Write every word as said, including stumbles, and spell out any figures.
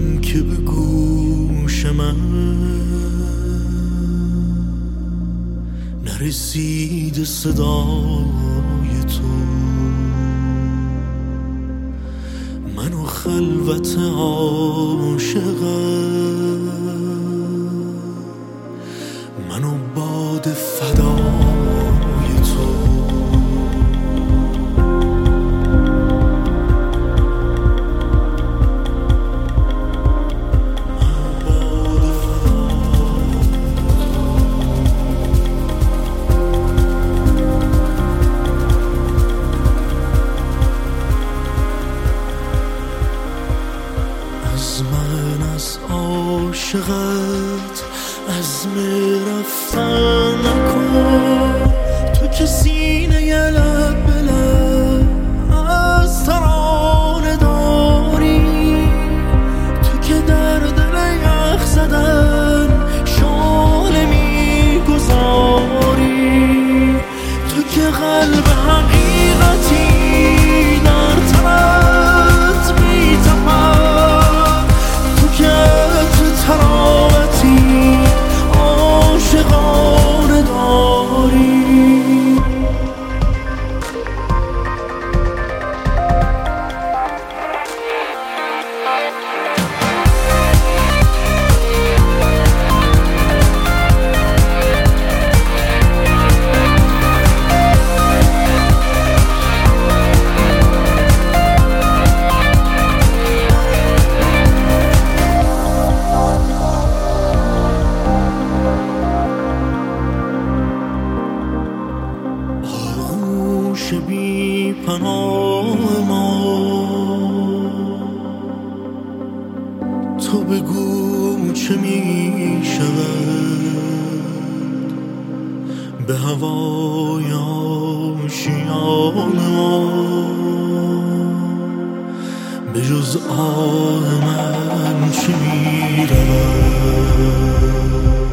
که به گوش من نرسید صدای تو، منو خلوت عاشقم، منو باد فدای تو. از من از عاشقت عزم رفتن نکن، تو که سینه لب به لب از ترانه داری، تو که در دل یخ زدن شعله میگذاری، تو که قلب حقیقتی در تنت میتپد، تو که تو تراوتی عاشقانه داری. بی پناه ما تو بگو چه می شود به هوای آشیان ما، به جز آه من چه می رود.